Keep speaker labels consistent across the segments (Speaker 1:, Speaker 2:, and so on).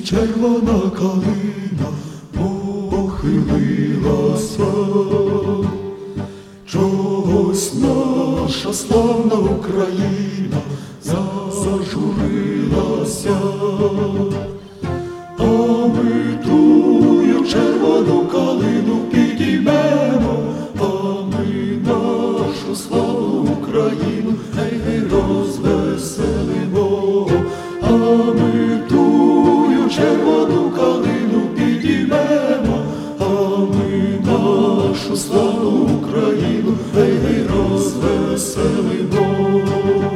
Speaker 1: червона калина похилилася, чогось наша славна Україна зажурилася, а ми тую червону калину підіймемо, а ми нашу славну Україну гей розвеселимо, а ми тую червону калину підіймемо, а ми нашу славну Україну гей розвеселимо.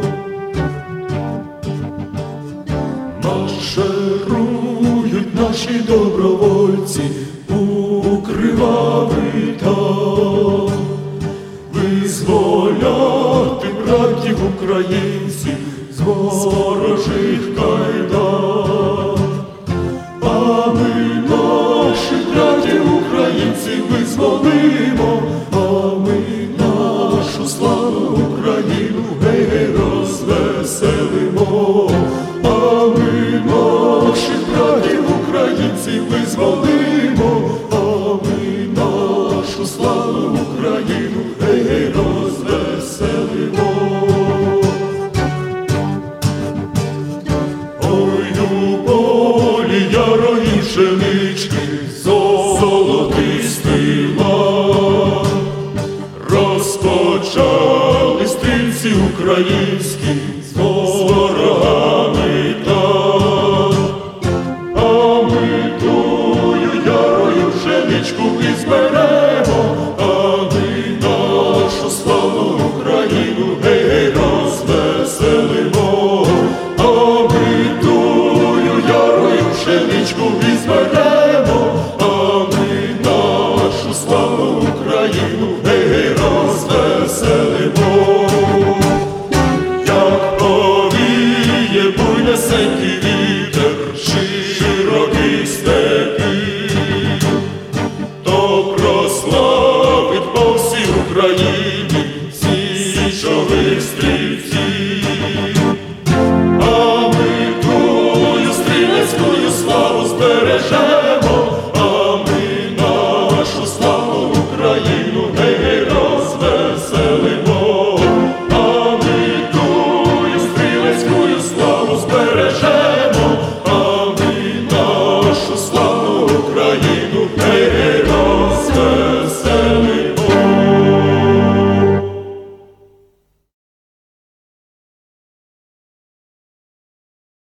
Speaker 1: Марширують наші добровольці у кривавий там, визволяти братів українців з ворожих кайдан. А ми наших братів українців визволимо, а ми нашу славну Україну гей розвеселимо. А ми наших братів українців визволимо, а ми нашу славну Україну гей розвеселимо. Ой, у полі ярої пшенички золотистий лан, розпочали стрільці українські з ворогами там. А ми тую ярою пшеничку і зберемо,